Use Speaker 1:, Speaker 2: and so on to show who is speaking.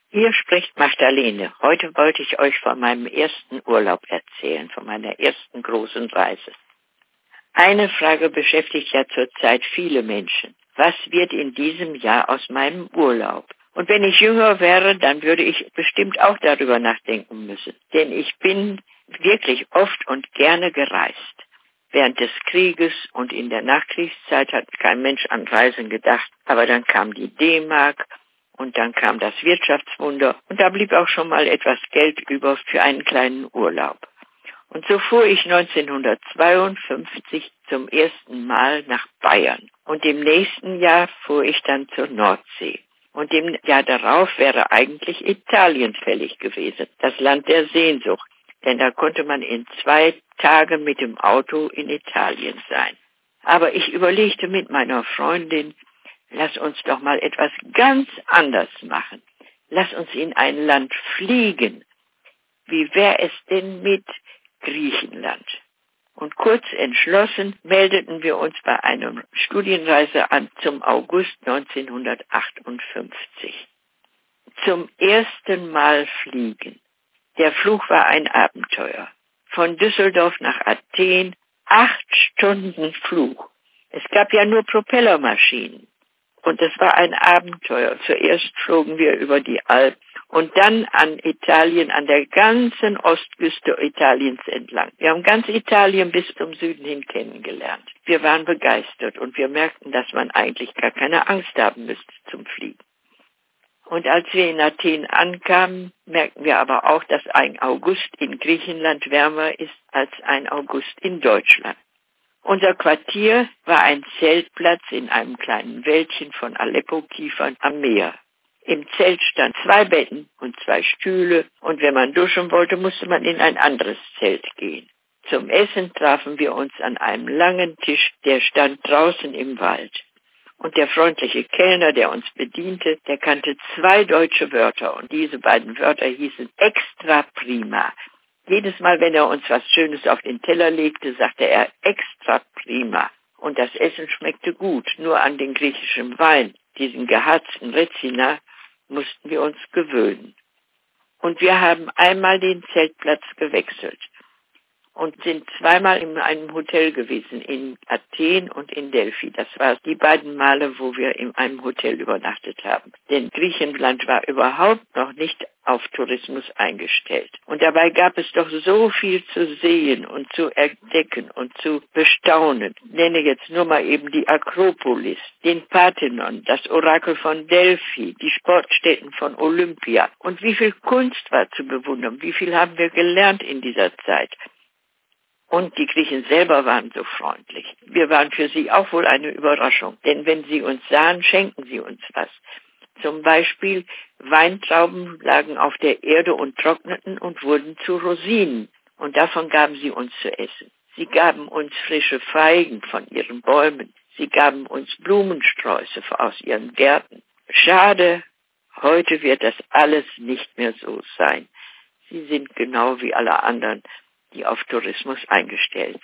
Speaker 1: Hier spricht Magdalene. Heute wollte ich euch von meinem ersten Urlaub erzählen, von meiner ersten großen Reise. Eine Frage beschäftigt ja zurzeit viele Menschen. Was wird in diesem Jahr aus meinem Urlaub? Und wenn ich jünger wäre, dann würde ich bestimmt auch darüber nachdenken müssen. Denn ich bin wirklich oft und gerne gereist. Während des Krieges und in der Nachkriegszeit hat kein Mensch an Reisen gedacht. Aber dann kam die D-Mark und dann kam das Wirtschaftswunder und da blieb auch schon mal etwas Geld über für einen kleinen Urlaub. Und so fuhr ich 1952 zum ersten Mal nach Bayern. Und im nächsten Jahr fuhr ich dann zur Nordsee. Und im Jahr darauf wäre eigentlich Italien fällig gewesen, das Land der Sehnsucht. Denn da konnte man in 2 Tagen mit dem Auto in Italien sein. Aber ich überlegte mit meiner Freundin, lass uns doch mal etwas ganz anders machen. Lass uns in ein Land fliegen. Wie wäre es denn mit Griechenland? Und kurz entschlossen meldeten wir uns bei einer Studienreise an zum August 1958. Zum ersten Mal fliegen. Der Flug war ein Abenteuer. Von Düsseldorf nach Athen, 8 Stunden Flug. Es gab ja nur Propellermaschinen. Und es war ein Abenteuer. Zuerst flogen wir über die Alpen und dann an Italien, an der ganzen Ostküste Italiens entlang. Wir haben ganz Italien bis zum Süden hin kennengelernt. Wir waren begeistert und wir merkten, dass man eigentlich gar keine Angst haben müsste zum Fliegen. Und als wir in Athen ankamen, merkten wir aber auch, dass ein August in Griechenland wärmer ist als ein August in Deutschland. Unser Quartier war ein Zeltplatz in einem kleinen Wäldchen von Aleppo-Kiefern am Meer. Im Zelt standen 2 Betten und 2 Stühle und wenn man duschen wollte, musste man in ein anderes Zelt gehen. Zum Essen trafen wir uns an einem langen Tisch, der stand draußen im Wald. Und der freundliche Kellner, der uns bediente, der kannte 2 deutsche Wörter und diese beiden Wörter hießen extra prima. Jedes Mal, wenn er uns was Schönes auf den Teller legte, sagte er extra prima. Und das Essen schmeckte gut, nur an den griechischen Wein, diesen geharzten Rezina, mussten wir uns gewöhnen. Und wir haben einmal den Zeltplatz gewechselt und sind 2-mal in einem Hotel gewesen, in Athen und in Delphi. Das waren die beiden Male, wo wir in einem Hotel übernachtet haben. Denn Griechenland war überhaupt noch nicht auf Tourismus eingestellt. Und dabei gab es doch so viel zu sehen und zu entdecken und zu bestaunen. Ich nenne jetzt nur mal eben die Akropolis, den Parthenon, das Orakel von Delphi, die Sportstätten von Olympia. Und wie viel Kunst war zu bewundern, wie viel haben wir gelernt in dieser Zeit. Und die Griechen selber waren so freundlich. Wir waren für sie auch wohl eine Überraschung, denn wenn sie uns sahen, schenkten sie uns was. Zum Beispiel Weintrauben lagen auf der Erde und trockneten und wurden zu Rosinen. Und davon gaben sie uns zu essen. Sie gaben uns frische Feigen von ihren Bäumen. Sie gaben uns Blumensträuße aus ihren Gärten. Schade, heute wird das alles nicht mehr so sein. Sie sind genau wie alle anderen, die auf Tourismus eingestellt